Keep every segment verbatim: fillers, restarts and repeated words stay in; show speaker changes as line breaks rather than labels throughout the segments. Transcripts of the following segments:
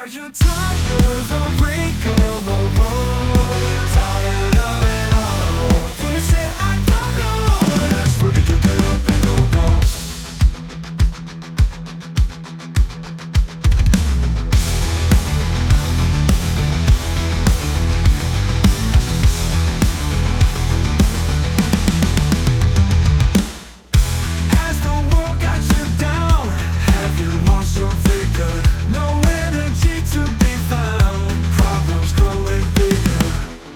Are you tired of rigmarole? Tired of it all? When you say I don't know, that's where you get up and go go. Has the world got you down? Have you lost your vigor? No energy to be found. Problems growing bigger.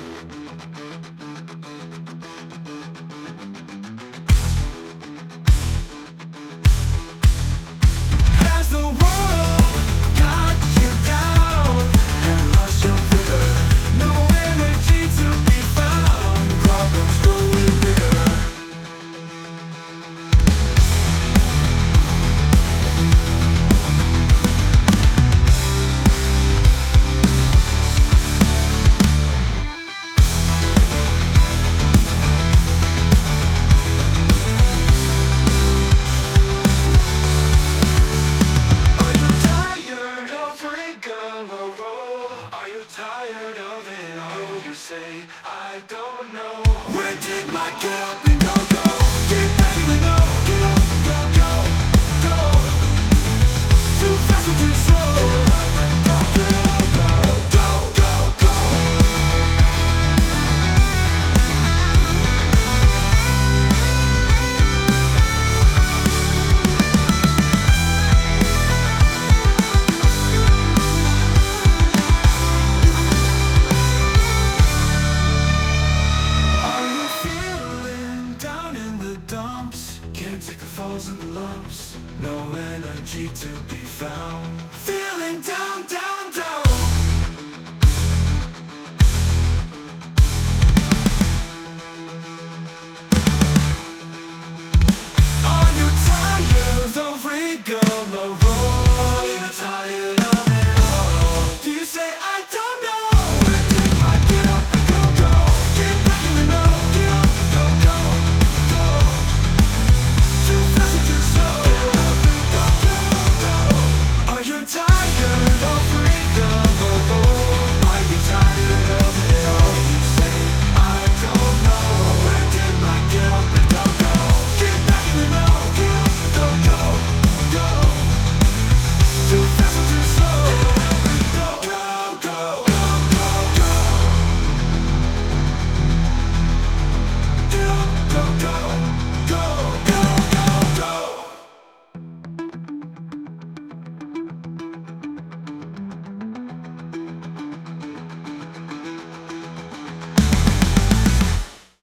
Has the world got you down and lost your vigor? No energy to be found. Problems growing bigger. Are you tired of rigmarole? Are you tired of it all? You say, I don't know. Where did my get up